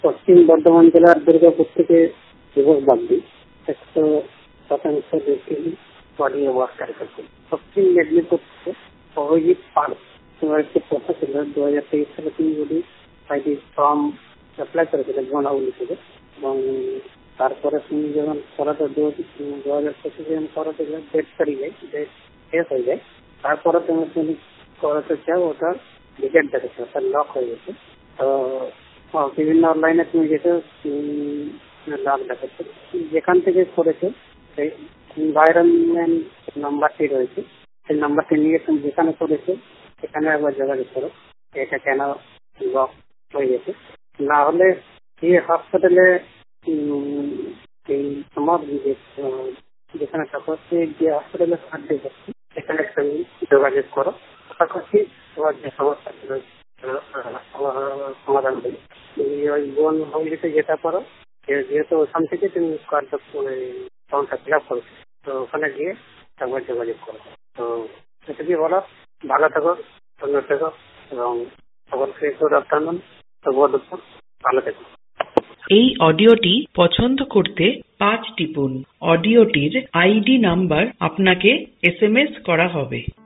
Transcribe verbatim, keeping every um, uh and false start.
পশ্চিম বর্ধমান জেলার দুর্গাপুর থেকে যুবক বাগদি একশো শতাংশ বেশি অডিও ওয়ার্কার করছে। পশ্চিম মেদিনীপুর থেকে অভিজিৎ পাল তোমার একটি কথা ছিল দু হাজার তেইশ সালে তিনি যদি আইডি ফর্ম অ্যাপ্লাই করেছিলেন গণাবলী থেকে, এবং তারপরে তুমি যখন করাতে দু হাজার পঁচিশে যখন করাতে গেলে ডেট সরি যায়, ডেট শেষ হয়ে যায়, তারপরে তুমি তুমি করাতে চাও ওটা রিজেক্ট দেখাচ্ছে, ওটা লক হয়ে গেছে। তো বিভিন্ন অনলাইনে তুমি যেটা লক দেখাচ্ছে, যেখান থেকে করেছে সেই এনভায়রনমেন্ট নাম্বারটি রয়েছে, সেই নাম্বারটি নিয়ে তুমি যেখানে করেছে সেখানে একবার যোগাযোগ করো এটা কেন লক হয়ে গেছে। না হলে এই হসপিটালে এই তোমার যেখানে থাকো যে হসপিটালে সার্ভে করছি সেখানে তুমি যোগাযোগ করো, আশা করছি তোমার যে সমস্যা সমাধান হবে। ওই বোন ভঙ্গিতে যেটা করো, যেহেতু ওখান থেকে তুমি কার্ডটা ফর্মটা ফিল আপ করছো, তো ওখানে গিয়ে একবার যোগাযোগ করো। তো সেটাকে বলো, ভালো থাকো, সুন্দর থাকো, এবং সকলকে গুড আফটারনুন, ভালো থেকো। এই অডিওটি পছন্দ করতে পাঁচ টিপুন। অডিওটির আইডি নাম্বার আপনাকে এস এম এস করা হবে।